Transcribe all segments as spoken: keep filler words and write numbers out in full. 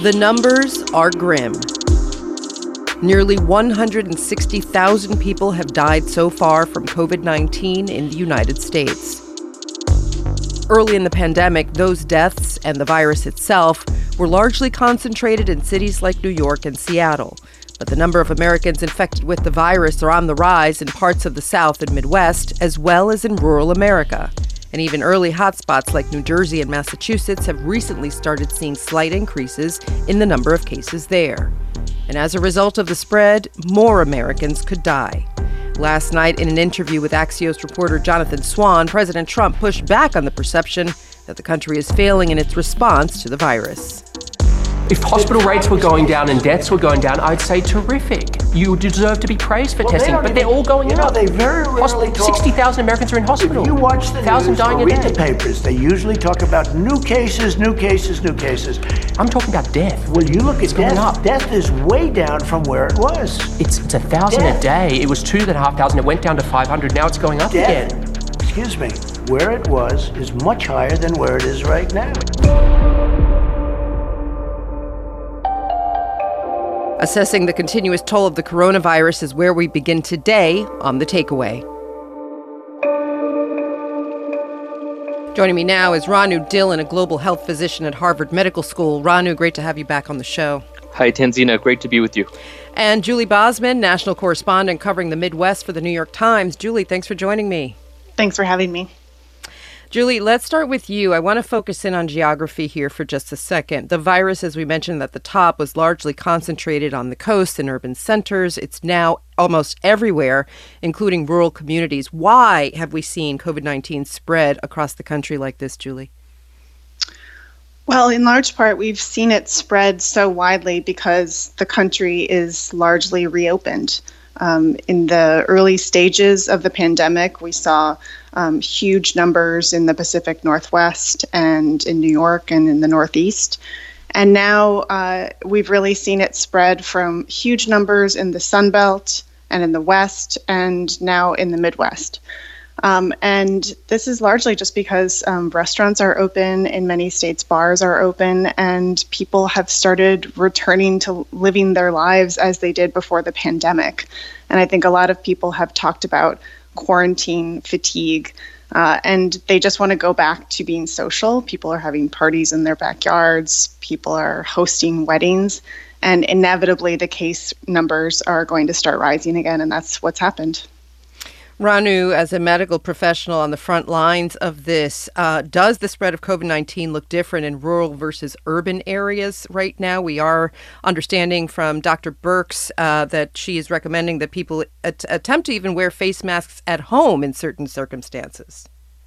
The numbers are grim. Nearly one hundred sixty thousand people have died so far from covid nineteen in the United States. Early in the pandemic, those deaths and the virus itself were largely concentrated in cities like New York and Seattle. But the number of Americans infected with the virus are on the rise in parts of the South and Midwest, as well as in rural America. And even early hotspots like New Jersey and Massachusetts have recently started seeing slight increases in the number of cases there. And as a result of the spread, more Americans could die. Last night, in an interview with Axios reporter Jonathan Swan, President Trump pushed back on the perception that the country is failing in its response to the virus. If hospital rates were going down and deaths were going down, I'd say terrific. You deserve to be praised for well, testing, but they're all going you up. You know, they very rarely talk... sixty thousand Americans are in hospital. If you watch the news dying or read a day. the papers, they usually talk about new cases, new cases, new cases. I'm talking about death. Well, you look it's at death. Up. Death is way down from where it was. It's it's a thousand death. a day. It was two and a half thousand. It went down to five hundred. Now it's going up death, again. Excuse me. Where it was is much higher than where it is right now. Assessing the continuous toll of the coronavirus is where we begin today on The Takeaway. Joining me now is Ranu Dhillon, a global health physician at Harvard Medical School. Ranu, great to have you back on the show. Hi, Tanzina. Great to be with you. And Julie Bosman, national correspondent covering the Midwest for the New York Times. Julie, thanks for joining me. Thanks for having me. Julie, let's start with you. I want to focus in on geography here for just a second. The virus, as we mentioned at the top, was largely concentrated on the coast and urban centers. It's now almost everywhere, including rural communities. Why have we seen covid nineteen spread across the country like this, Julie? Well, in large part, we've seen it spread so widely because the country is largely reopened. Um, in the early stages of the pandemic, we saw um, huge numbers in the Pacific Northwest and in New York and in the Northeast. And now uh, we've really seen it spread from huge numbers in the Sun Belt and in the West and now in the Midwest. Um, and this is largely just because um, restaurants are open in many states, bars are open, and people have started returning to living their lives as they did before the pandemic. And I think a lot of people have talked about quarantine fatigue, uh, and they just want to go back to being social. People are having parties in their backyards, people are hosting weddings, and inevitably the case numbers are going to start rising again, and that's what's happened. Ranu, as a medical professional on the front lines of this, uh, does the spread of covid nineteen look different in rural versus urban areas right now? We are understanding from Doctor Birx uh, that she is recommending that people at- attempt to even wear face masks at home in certain circumstances.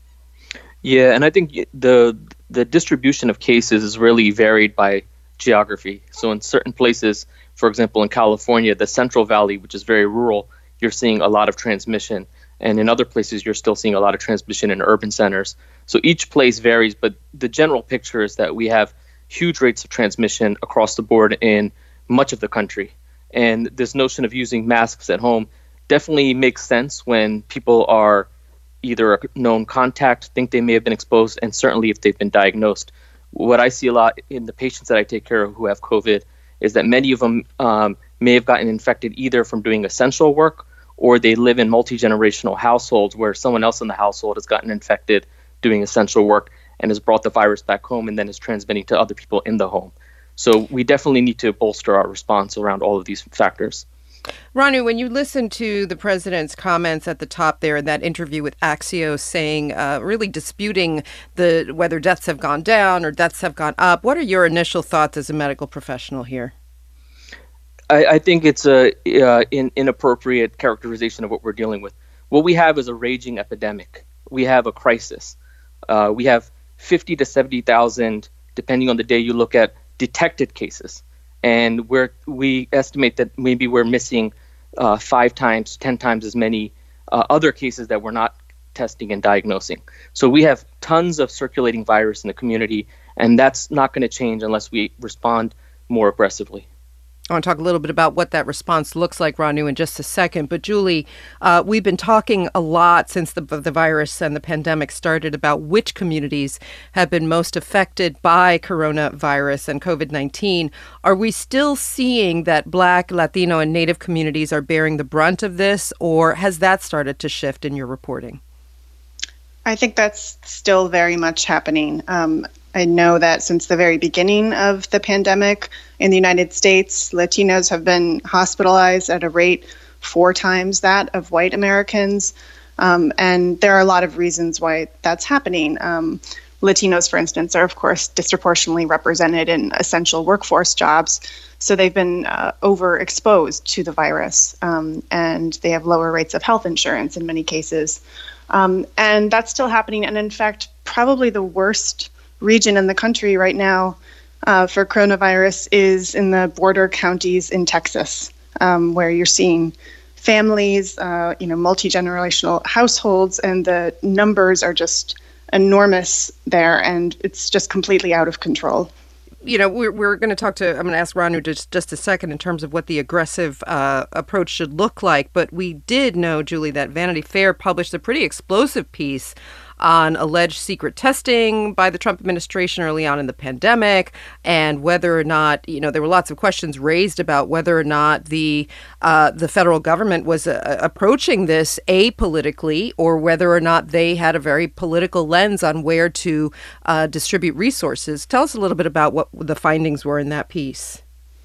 Yeah, and I think the the distribution of cases is really varied by geography. So in certain places, for example, in California, the Central Valley, which is very rural, you're seeing a lot of transmission. And in other places, you're still seeing a lot of transmission in urban centers. So each place varies, but the general picture is that we have huge rates of transmission across the board in much of the country. And this notion of using masks at home definitely makes sense when people are either a known contact, think they may have been exposed, and certainly if they've been diagnosed. What I see a lot in the patients that I take care of who have COVID is that many of them um, may have gotten infected either from doing essential work, or they live in multi-generational households where someone else in the household has gotten infected doing essential work and has brought the virus back home and then is transmitting to other people in the home. So we definitely need to bolster our response around all of these factors. Ranu, when you listen to the president's comments at the top there in that interview with Axios saying, uh, really disputing the whether deaths have gone down or deaths have gone up, what are your initial thoughts as a medical professional here? I, I think it's a uh, in, inappropriate characterization of what we're dealing with. What we have is a raging epidemic. We have a crisis. Uh, we have fifty to seventy thousand, depending on the day you look at, detected cases. And we're, we estimate that maybe we're missing uh, five times, ten times as many uh, other cases that we're not testing and diagnosing. So we have tons of circulating virus in the community, and that's not going to change unless we respond more aggressively. I want to talk a little bit about what that response looks like, Ranu, in just a second. But Julie, uh, we've been talking a lot since the, the virus and the pandemic started about which communities have been most affected by coronavirus and COVID nineteen. Are we still seeing that Black, Latino, and Native communities are bearing the brunt of this, or has that started to shift in your reporting? I think that's still very much happening. Um, I know that since the very beginning of the pandemic in the United States, Latinos have been hospitalized at a rate four times that of white Americans. Um, and there are a lot of reasons why that's happening. Um, Latinos, for instance, are, of course, disproportionately represented in essential workforce jobs. So they've been uh, overexposed to the virus, um, and they have lower rates of health insurance in many cases. Um, and that's still happening. And in fact, probably the worst region in the country right now uh, for coronavirus is in the border counties in Texas, um, where you're seeing families, uh, you know, multi-generational households, and the numbers are just enormous there, and it's just completely out of control. You know, we're, we're going to talk to, I'm going to ask Ranu just, just a second in terms of what the aggressive uh, approach should look like. But we did know, Julie, that Vanity Fair published a pretty explosive piece on alleged secret testing by the Trump administration early on in the pandemic, and whether or not, you know, there were lots of questions raised about whether or not the uh, the federal government was uh, approaching this apolitically, or whether or not they had a very political lens on where to uh, distribute resources. Tell us a little bit about what the findings were in that piece.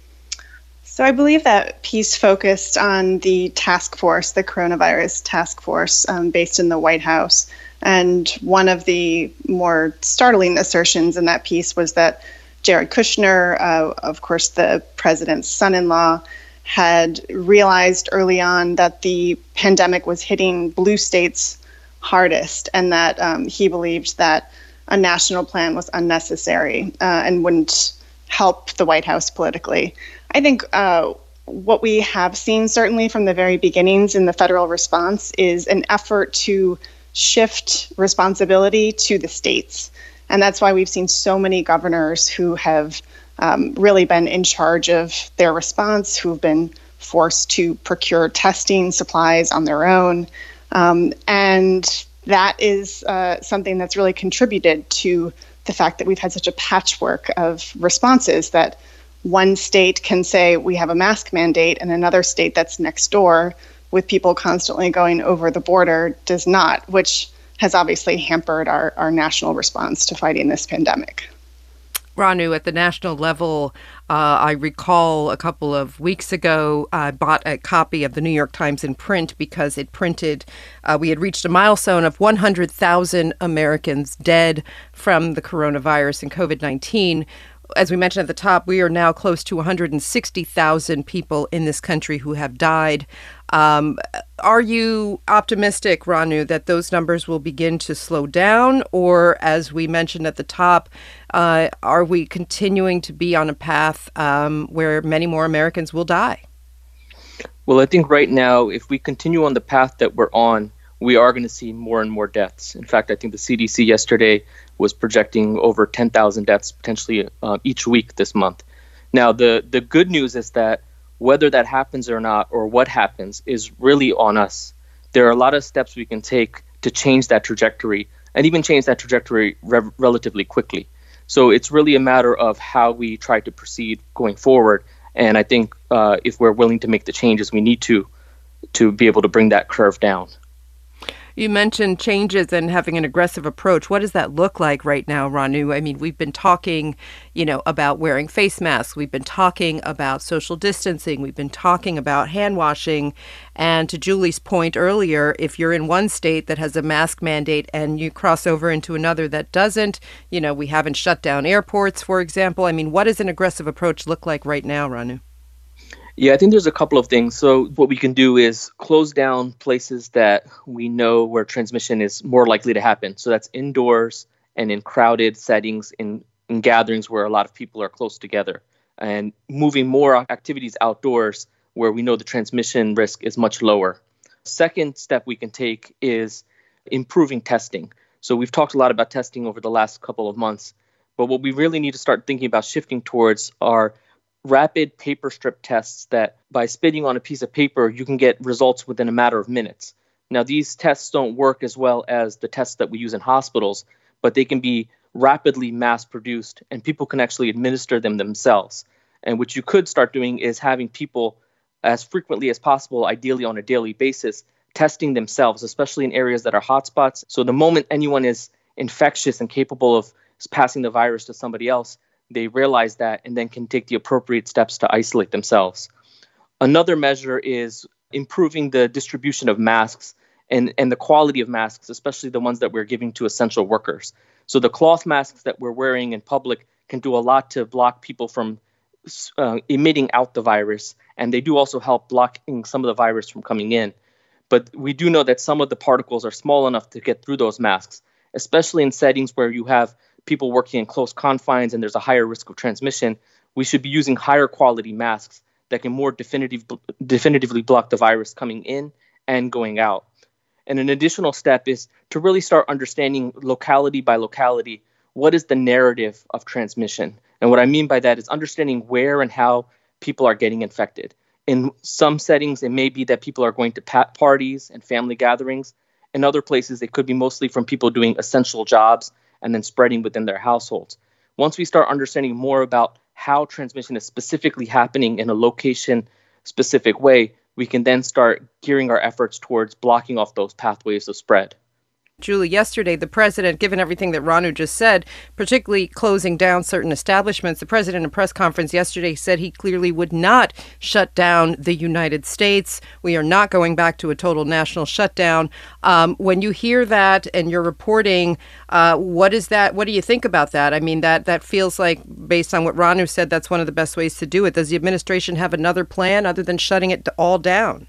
So I believe that piece focused on the task force, the coronavirus task force, um, based in the White House. And one of the more startling assertions in that piece was that Jared Kushner, uh, of course, the president's son-in-law, had realized early on that the pandemic was hitting blue states hardest, and that um, he believed that a national plan was unnecessary uh, and wouldn't help the White House politically. I think uh, what we have seen, certainly from the very beginnings in the federal response, is an effort to shift responsibility to the states. And that's why we've seen so many governors who have um, really been in charge of their response, who've been forced to procure testing supplies on their own. Um, and that is uh, something that's really contributed to the fact that we've had such a patchwork of responses, that one state can say we have a mask mandate and another state that's next door with people constantly going over the border does not, which has obviously hampered our, our national response to fighting this pandemic. Ranu, at the national level, uh, I recall a couple of weeks ago, I bought a copy of the New York Times in print because it printed, uh, we had reached a milestone of one hundred thousand Americans dead from the coronavirus and COVID nineteen. As we mentioned at the top, we are now close to one hundred sixty thousand people in this country who have died. Um, are you optimistic, Ranu, that those numbers will begin to slow down? Or, as we mentioned at the top, uh, are we continuing to be on a path um, where many more Americans will die? Well, I think right now, if we continue on the path that we're on, we are going to see more and more deaths. In fact, I think the C D C yesterday was projecting over ten thousand deaths potentially uh, each week this month. Now, the, the good news is that whether that happens or not, or what happens, is really on us. There are a lot of steps we can take to change that trajectory, and even change that trajectory re- relatively quickly. So it's really a matter of how we try to proceed going forward. And I think uh, if we're willing to make the changes we need to, to be able to bring that curve down. You mentioned changes and having an aggressive approach. What does that look like right now, Ranu? I mean, we've been talking, you know, about wearing face masks. We've been talking about social distancing. We've been talking about hand washing. And to Julie's point earlier, if you're in one state that has a mask mandate and you cross over into another that doesn't, you know, we haven't shut down airports, for example. I mean, what does an aggressive approach look like right now, Ranu? Yeah, I think there's a couple of things. So what we can do is close down places that we know where transmission is more likely to happen. So that's indoors and in crowded settings, in, in gatherings where a lot of people are close together, and moving more activities outdoors where we know the transmission risk is much lower. Second step we can take is improving testing. So we've talked a lot about testing over the last couple of months, but what we really need to start thinking about shifting towards are rapid paper strip tests that by spitting on a piece of paper, you can get results within a matter of minutes. Now, these tests don't work as well as the tests that we use in hospitals, but they can be rapidly mass-produced, and people can actually administer them themselves. And what you could start doing is having people, as frequently as possible, ideally on a daily basis, testing themselves, especially in areas that are hotspots. So the moment anyone is infectious and capable of passing the virus to somebody else, they realize that and then can take the appropriate steps to isolate themselves. Another measure is improving the distribution of masks and, and the quality of masks, especially the ones that we're giving to essential workers. So the cloth masks that we're wearing in public can do a lot to block people from uh, emitting out the virus, and they do also help blocking some of the virus from coming in. But we do know that some of the particles are small enough to get through those masks, especially in settings where you have people working in close confines and there's a higher risk of transmission. We should be using higher quality masks that can more definitive, definitively block the virus coming in and going out. And an additional step is to really start understanding locality by locality, what is the narrative of transmission? And what I mean by that is understanding where and how people are getting infected. In some settings, it may be that people are going to pa- parties and family gatherings. In other places, it could be mostly from people doing essential jobs and then spreading within their households. Once we start understanding more about how transmission is specifically happening in a location-specific way, we can then start gearing our efforts towards blocking off those pathways of spread. Julie, yesterday, the president, given everything that Ranu just said, particularly closing down certain establishments, the president in a press conference yesterday said he clearly would not shut down the United States. We are not going back to a total national shutdown. Um, when you hear that and you're reporting, uh, what is that? What do you think about that? I mean, that, that feels like, based on what Ranu said, that's one of the best ways to do it. Does the administration have another plan other than shutting it all down?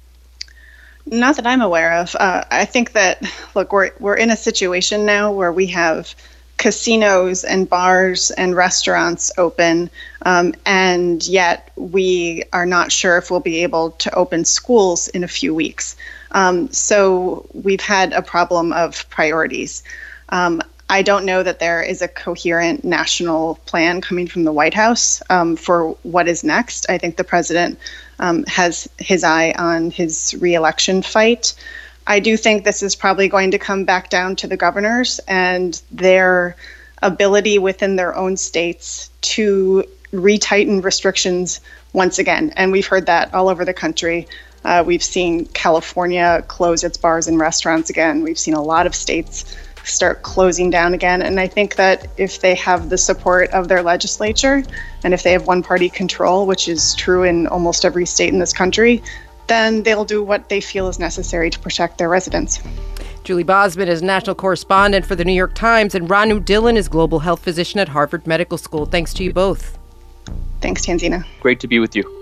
Not that I'm aware of. Uh, I think that, look, we're we're in a situation now where we have casinos and bars and restaurants open, um, and yet we are not sure if we'll be able to open schools in a few weeks. Um, so we've had a problem of priorities. Um, I don't know that there is a coherent national plan coming from the White House um, for what is next. I think the president um, has his eye on his reelection fight. I do think this is probably going to come back down to the governors and their ability within their own states to retighten restrictions once again. And we've heard that all over the country. Uh, we've seen California close its bars and restaurants again. We've seen a lot of states start closing down again. And I think that if they have the support of their legislature and if they have one-party control, which is true in almost every state in this country, then they'll do what they feel is necessary to protect their residents. Julie Bosman is national correspondent for the New York Times, and Ranu Dhillon is global health physician at Harvard Medical School. Thanks to you both. Thanks, Tanzina. Great to be with you.